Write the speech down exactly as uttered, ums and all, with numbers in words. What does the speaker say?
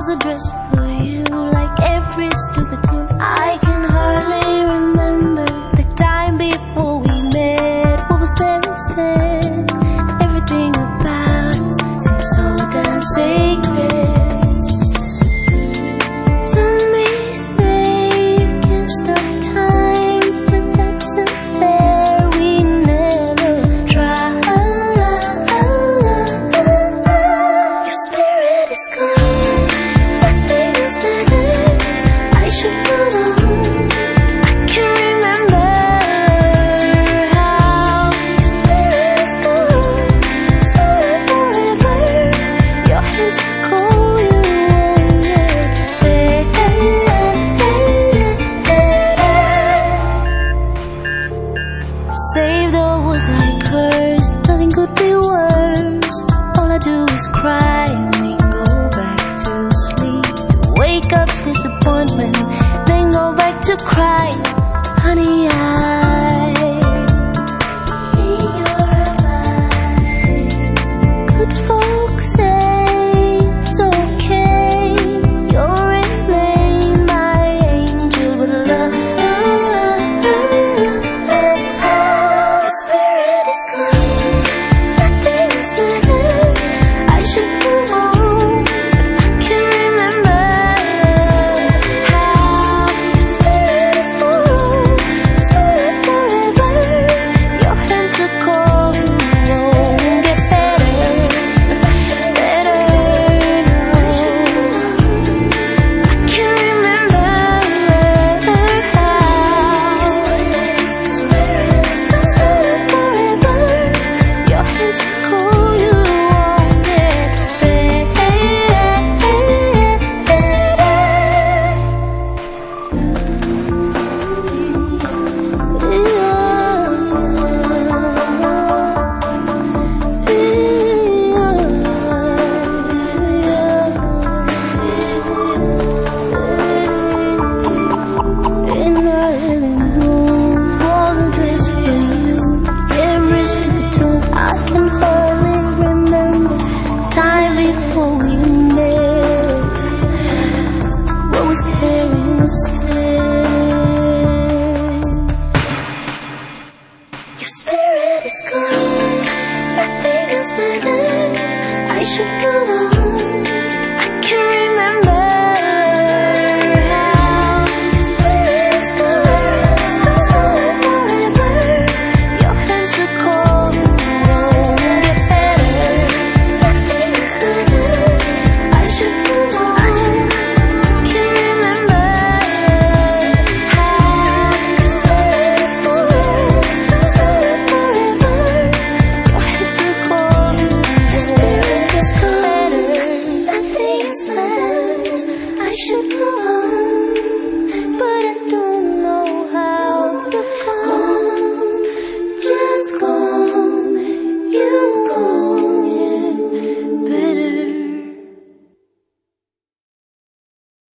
was a dress for you, like every stupid tune. I can hardly remember the time before we met. What was there instead? Everything about us seems so damn sacred. Some may say you can't stop time, but that's unfair. We never tried. Your spirit is gone. Nothing is better. I should move on. I can remember how your spirit is gone. Stolen forever. Your hands are cold. You won't get better. Saved or was I cursed? Nothing could be worse. All I do is cry and then go back to sleep. Wake up's disappointment, then go back to cry. Honey, I need your advice. Good folks say it's okay. You'll remain my angel with love. Your spirit is gone. Nothing is better. I should move on. I can remember how your spirit is gone. Stolen forever. Your hands are cold. You won't get better. Better. I should move on. I can remember how your spirit is stolen forever. Your hands are cold. You won't get I can hardly remember time before we met. What was there instead? Your spirit is gone. Nothing else matters. I should go